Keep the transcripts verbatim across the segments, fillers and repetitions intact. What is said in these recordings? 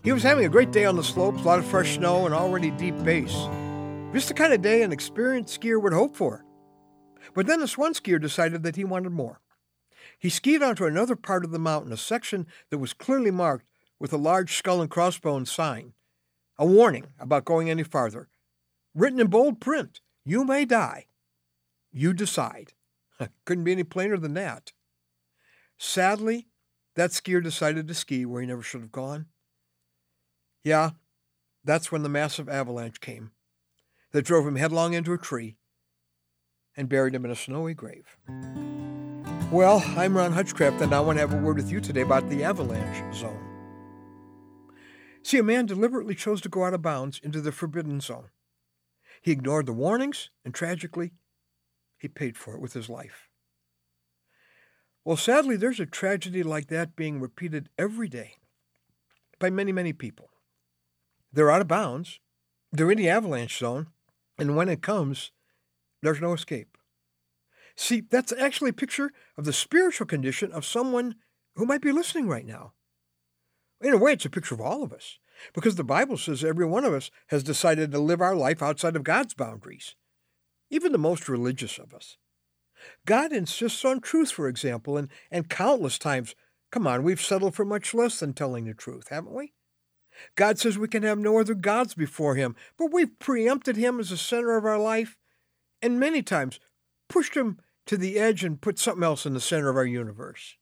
He was having a great day on the slopes, a lot of fresh snow and already deep base. Just the kind of day an experienced skier would hope for. But then this one skier decided that he wanted more. He skied onto another part of the mountain, a section that was clearly marked with a large skull and crossbones sign, a warning about going any farther. Written in bold print, "You may die. You decide." Couldn't be any plainer than that. Sadly, that skier decided to ski where he never should have gone. Yeah, that's when the massive avalanche came that drove him headlong into a tree and buried him in a snowy grave. Well, I'm Ron Hutchcraft, and I want to have a word with you today about the avalanche zone. See, a man deliberately chose to go out of bounds into the forbidden zone. He ignored the warnings, and tragically, he paid for it with his life. Well, sadly, there's a tragedy like that being repeated every day by many, many people. They're out of bounds, they're in the avalanche zone, and when it comes, there's no escape. See, that's actually a picture of the spiritual condition of someone who might be listening right now. In a way, it's a picture of all of us, because the Bible says every one of us has decided to live our life outside of God's boundaries, even the most religious of us. God insists on truth, for example, and, and countless times, come on, we've settled for much less than telling the truth, haven't we? God says we can have no other gods before him, but we've preempted him as the center of our life, and many times pushed him to the edge and put something else in the center of our universe.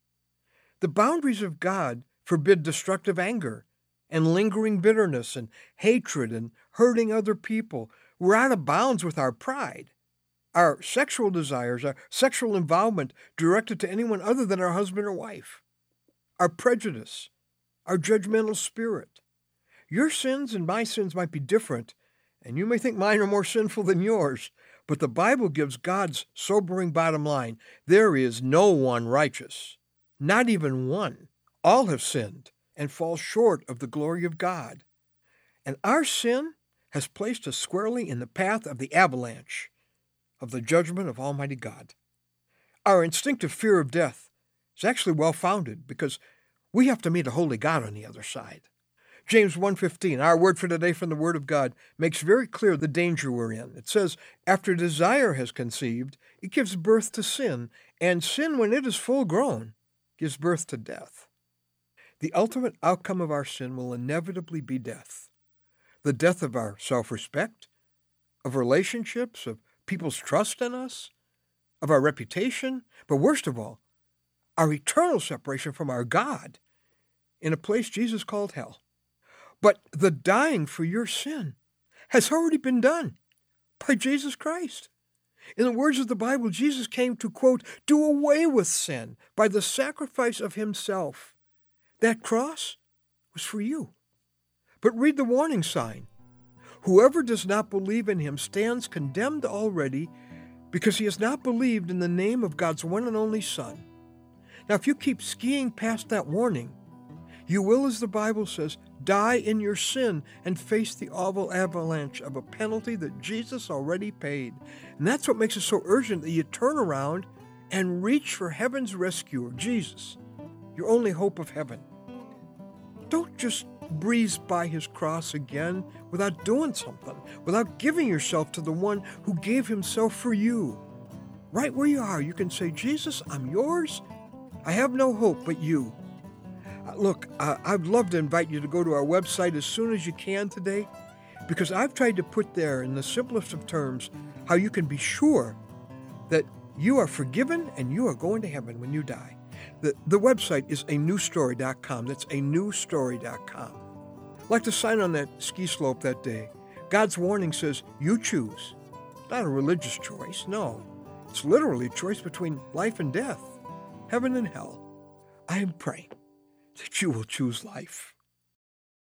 The boundaries of God forbid destructive anger and lingering bitterness and hatred and hurting other people. We're out of bounds with our pride, our sexual desires, our sexual involvement directed to anyone other than our husband or wife, our prejudice, our judgmental spirit. Your sins and my sins might be different, and you may think mine are more sinful than yours, but the Bible gives God's sobering bottom line. There is no one righteous, not even one. All have sinned and fall short of the glory of God. And our sin has placed us squarely in the path of the avalanche, of the judgment of Almighty God. Our instinctive fear of death is actually well-founded because we have to meet a holy God on the other side. James one fifteen, our word for today from the Word of God, makes very clear the danger we're in. It says, after desire has conceived, it gives birth to sin, and sin, when it is full grown, gives birth to death. The ultimate outcome of our sin will inevitably be death. The death of our self-respect, of relationships, of people's trust in us, of our reputation, but worst of all, our eternal separation from our God in a place Jesus called hell. But the dying for your sin has already been done by Jesus Christ. In the words of the Bible, Jesus came to, quote, do away with sin by the sacrifice of himself. That cross was for you. But read the warning sign. Whoever does not believe in him stands condemned already because he has not believed in the name of God's one and only Son. Now, if you keep skiing past that warning, you will, as the Bible says, die in your sin and face the awful avalanche of a penalty that Jesus already paid. And that's what makes it so urgent that you turn around and reach for heaven's rescuer, Jesus, your only hope of heaven. Don't just breeze by his cross again without doing something, without giving yourself to the one who gave himself for you. Right where you are, you can say, Jesus, I'm yours. I have no hope but you. Uh, look, uh, I'd love to invite you to go to our website as soon as you can today, because I've tried to put there in the simplest of terms how you can be sure that you are forgiven and you are going to heaven when you die. The, the website is a new story dot com. That's a new story dot com. Like the sign on that ski slope that day, God's warning says, you choose. It's not a religious choice, no. It's literally a choice between life and death, heaven and hell. I am praying that you will choose life.